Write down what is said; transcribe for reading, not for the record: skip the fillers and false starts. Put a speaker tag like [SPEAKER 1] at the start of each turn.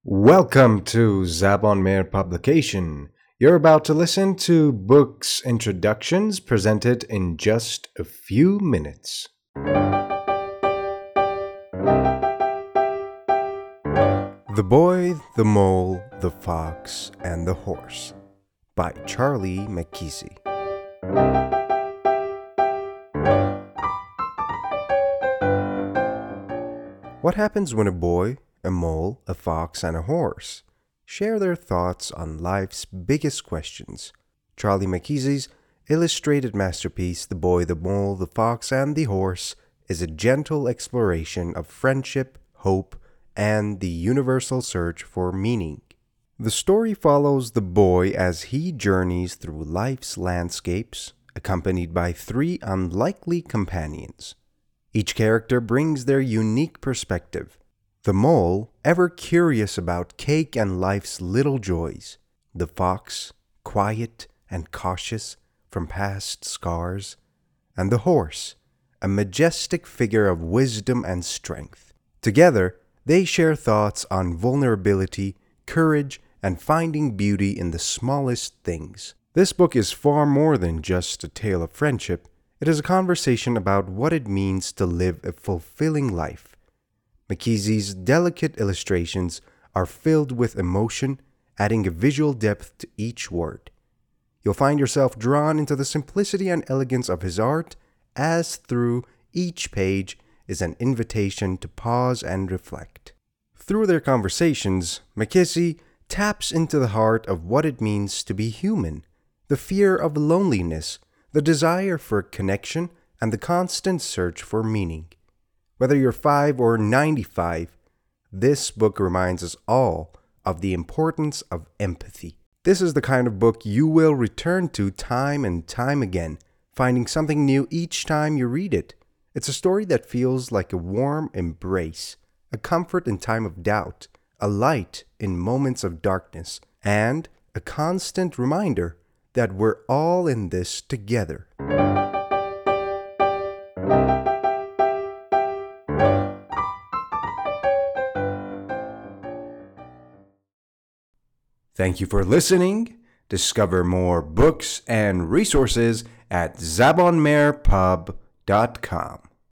[SPEAKER 1] Welcome to Zabon Meir Publication. You're about to listen to books introductions presented in just a few minutes. The Boy, the Mole, the Fox, and the Horse by Charlie Mackesy. What happens when a boy, a mole, a fox, and a horse share their thoughts on life's biggest questions? Charlie Mackesy's illustrated masterpiece, The Boy, the Mole, the Fox, and the Horse, is a gentle exploration of friendship, hope, and the universal search for meaning. The story follows the boy as he journeys through life's landscapes, accompanied by three unlikely companions. Each character brings their unique perspective. The mole, ever curious about cake and life's little joys. The fox, quiet and cautious from past scars. And the horse, a majestic figure of wisdom and strength. Together, they share thoughts on vulnerability, courage, and finding beauty in the smallest things. This book is far more than just a tale of friendship. It is a conversation about what it means to live a fulfilling life. Mackesy's delicate illustrations are filled with emotion, adding a visual depth to each word. You'll find yourself drawn into the simplicity and elegance of his art, as through each page is an invitation to pause and reflect. Through their conversations, Mackesy taps into the heart of what it means to be human, the fear of loneliness, the desire for connection, and the constant search for meaning. Whether you're 5 or 95, this book reminds us all of the importance of empathy. This is the kind of book you will return to time and time again, finding something new each time you read it. It's a story that feels like a warm embrace, a comfort in time of doubt, a light in moments of darkness, and a constant reminder that we're all in this together. Thank you for listening. Discover more books and resources at zabonmeirpub.com.